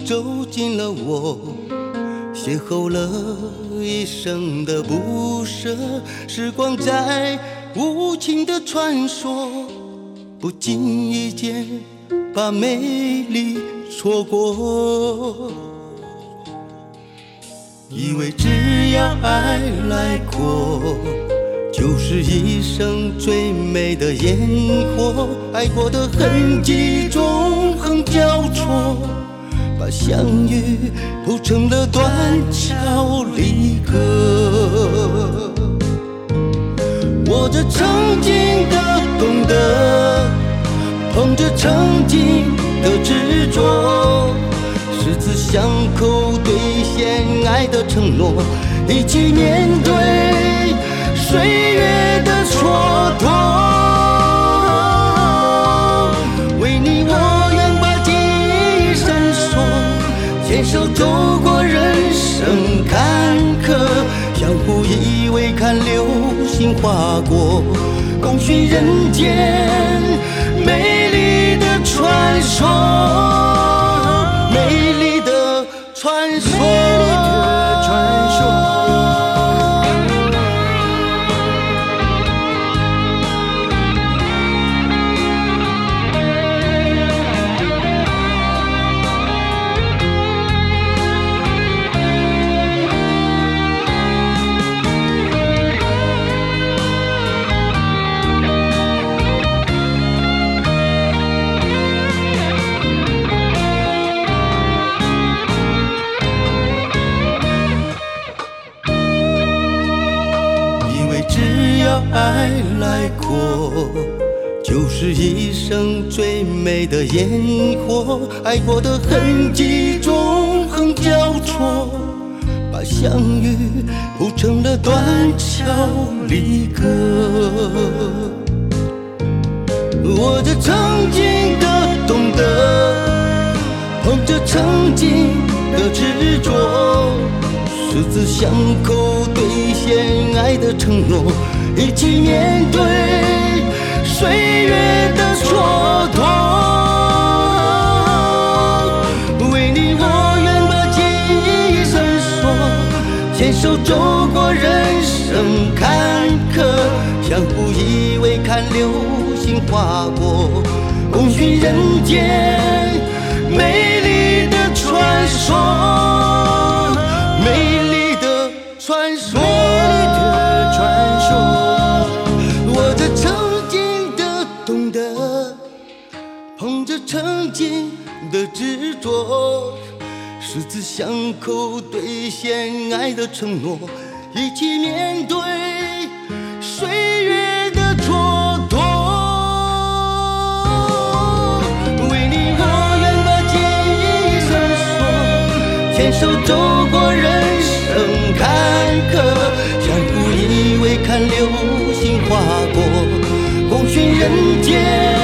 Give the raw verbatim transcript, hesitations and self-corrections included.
走进了我，邂逅了一生的不舍。时光在无情的传说，不经意间把美丽错过。以为只要爱来过，就是一生最美的烟火。爱过的痕迹纵横交错，把相遇谱成了断桥离歌。握着曾经的懂得，捧着曾经的执着，十字相扣兑现爱的承诺，一起面对岁月的蹉跎。为你我愿把记忆深锁，牵手走过人生坎坷，相互依偎看流星划过，共寻人间美丽的传说，美丽的传说，美丽的传说。爱来过，就是一生最美的烟火。爱过的痕迹纵横交错，把相遇谱成了断桥离歌。握着曾经的懂得，捧着曾经的执着，十字相扣兑现爱的承诺，一起面对岁月的蹉跎。为你我愿把记忆深锁，牵手走过人生坎坷，相互依偎看流星划过，共寻人间美丽的传说，美丽的传说，美丽的传说。握着曾经的懂得，捧着曾经的执着，十字相扣兑现爱的承诺，一起面对岁月的蹉跎。为你我愿把记忆深锁，牵手走过人生坎坷，相互依偎看流星划过，共寻人间